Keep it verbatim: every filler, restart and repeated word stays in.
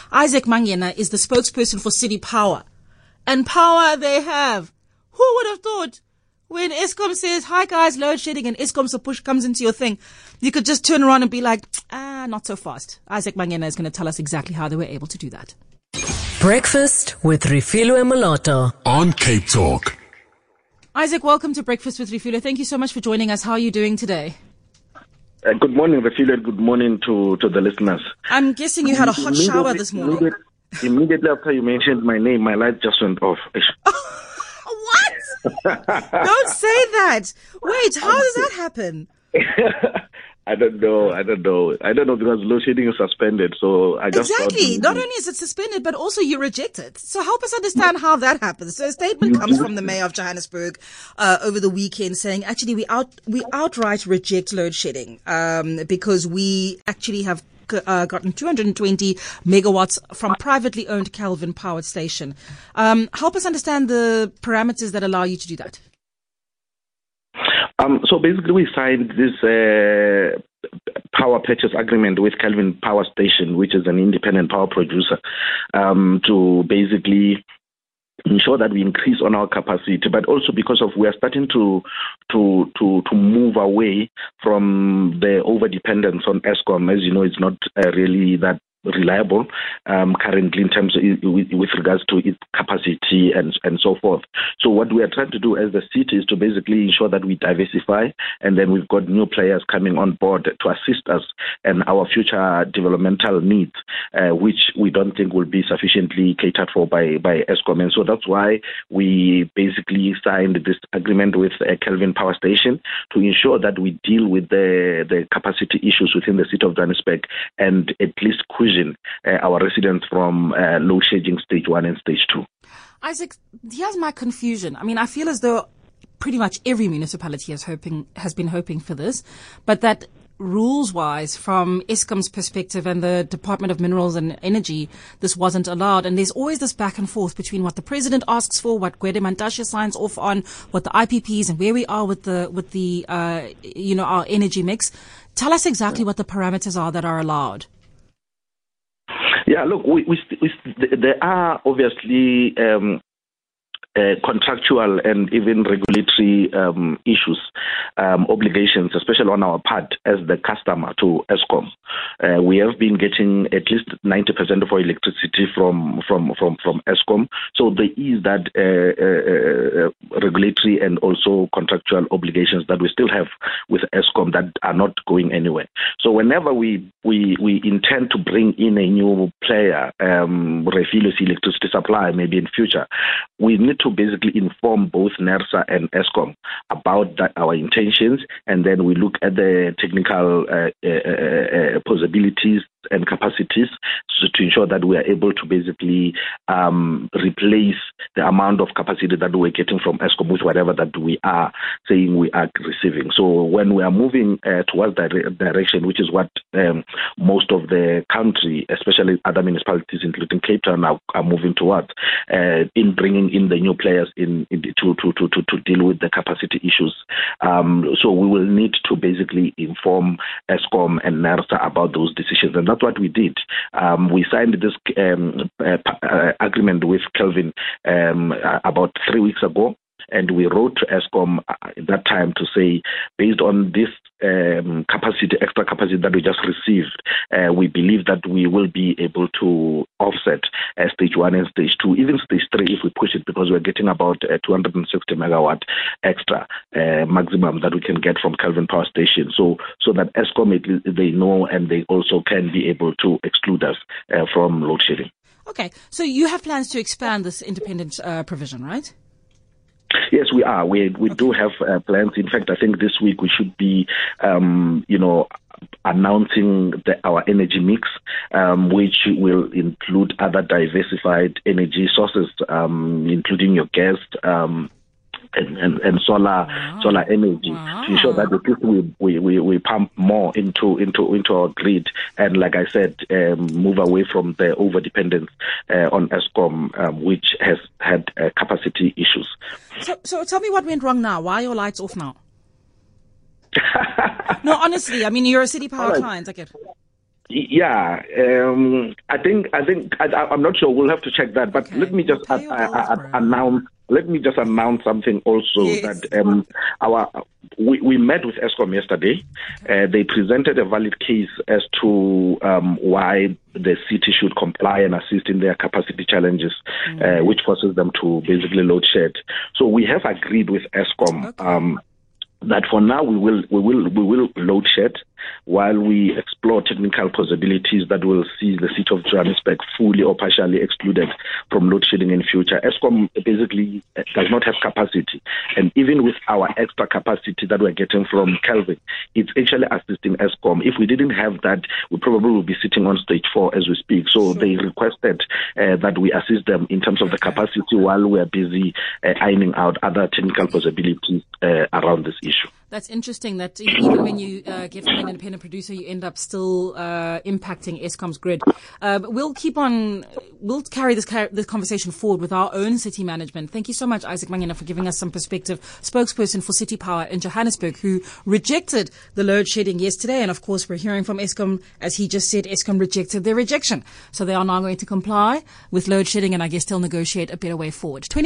Isaac Mangena is the spokesperson for City Power. And power they have. Who would have thought when Eskom says, hi guys, load shedding, and Eskom's a push comes into your thing, you could just turn around and be like, ah, not so fast. Isaac Mangena is going to tell us exactly how they were able to do that. Breakfast with Refilwe Moloto on Cape Talk. Isaac, welcome to Breakfast with Refilwe. Thank you so much for joining us. How are you doing today? Uh, good morning, Refilwe. Good morning to, to the listeners. I'm guessing you had a hot shower this morning. Immediately, immediately after you mentioned my name, my light just went off. What? Don't say that. Wait, how does that happen? I don't know. I don't know. I don't know because load shedding is suspended. So I just exactly. Not only is it suspended, but also you reject it. So help us understand how that happens. So a statement comes from the mayor of Johannesburg uh, over the weekend saying, actually, we out we outright reject load shedding um, because we actually have uh, gotten two hundred twenty megawatts from privately owned Kelvin Power Station. Um, help us understand the parameters that allow you to do that. Um, so basically, we signed this uh, power purchase agreement with Kelvin Power Station, which is an independent power producer, um, to basically ensure that we increase on our capacity, but also because of we are starting to to to to move away from the over dependence on Eskom. As you know, it's not uh, really that reliable um, currently in terms of with, with regards to its capacity and and so forth. So what we are trying to do as the city is to basically ensure that we diversify, and then we've got new players coming on board to assist us and our future developmental needs, uh, which we don't think will be sufficiently catered for by by Eskom. And so that's why we basically signed this agreement with uh, Kelvin Power Station to ensure that we deal with the the capacity issues within the city of Johannesburg and at least cushion Uh, our residents from uh, load shedding stage one and stage two. Isaac, here's my confusion. I mean, I feel as though pretty much every municipality has hoping has been hoping for this, but that rules-wise, from Eskom's perspective and the Department of Minerals and Energy, this wasn't allowed. And there's always this back and forth between what the president asks for, what Gwede Mantashe signs off on, what the I P Ps, and where we are with the with the uh, you know our energy mix. Tell us exactly what the parameters are that are allowed. Yeah, look, we, we, we there are obviously um, uh, contractual and even regulatory um, issues, um, obligations, especially on our part as the customer to Eskom. Uh, we have been getting at least ninety percent of our electricity from from from, from Eskom. So there is that uh, uh, regulatory and also contractual obligations that we still have with Eskom that are not going anywhere. So whenever we we, we intend to bring in a new player, um, Refilwe's electricity supply, maybe in future, we need to basically inform both NERSA and Eskom about that, our intentions, and then we look at the technical uh, uh, uh, possibilities and capacities so to ensure that we are able to basically um, replace the amount of capacity that we're getting from Eskom with whatever that we are saying we are receiving. So when we are moving uh, towards that direction, which is what um, most of the country, especially other municipalities, including Cape Town, are, are moving towards, uh, in bringing in the new players in, in the, to, to, to, to, to deal with the capacity issues. Um, so we will need to basically inform Eskom and NERSA about those decisions. And that's what we did. Um, we signed this um, uh, uh, agreement with Kelvin um, uh, about three weeks ago. And we wrote to Eskom at that time to say, based on this um, capacity, extra capacity that we just received, uh, we believe that we will be able to offset uh, stage one and stage two, even stage three if we push it, because we're getting about uh, two hundred sixty megawatt extra uh, maximum that we can get from Kelvin Power Station. So, so that Eskom, they know and they also can be able to exclude us uh, from load shedding. Okay, so you have plans to expand this independent uh, provision, right? Yes, we are. We we okay. do have uh, plans. In fact, I think this week we should be, um, you know, announcing the, our energy mix, um, which will include other diversified energy sources, um, including your gas, um, and, and, and solar wow. solar energy wow. to ensure that at least we, we, we, we pump more into into into our grid, and like I said, um, move away from the over dependence uh, on Eskom, um, which has had uh, capacity issues. So, so tell me what went wrong now. Why are your lights off now? No, honestly, I mean, you're a City Power right. client. I get. Yeah, um, I think I think I, I'm not sure. We'll have to check that. But Okay. let me just Pay uh, your uh, bills, uh, bro. announce. Let me just announce something also Yes. that um, our we, we met with Eskom yesterday. Uh, they presented a valid case as to um, why the city should comply and assist in their capacity challenges, mm. uh, which forces them to basically load shed. So we have agreed with Eskom. Okay. Um, that for now we will we will we will load shed while we explore technical possibilities that will see the city of Johannesburg fully or partially excluded from load shedding in future. Eskom basically does not have capacity, and even with our extra capacity that we're getting from Kelvin, it's actually assisting Eskom. If we didn't have that, we probably would be sitting on stage four as we speak. So sure. they requested uh, that we assist them in terms of the capacity while we're busy uh, ironing out other technical possibilities uh, around this issue. That's interesting that even when you uh, get from an independent producer, you end up still uh, impacting Eskom's grid. Uh, but we'll keep on, we'll carry this car- this conversation forward with our own city management. Thank you so much, Isaac Mangena, for giving us some perspective. Spokesperson for City Power in Johannesburg, who rejected the load shedding yesterday. And of course, we're hearing from Eskom, as he just said, Eskom rejected their rejection. So they are now going to comply with load shedding and I guess still negotiate a better way forward. twenty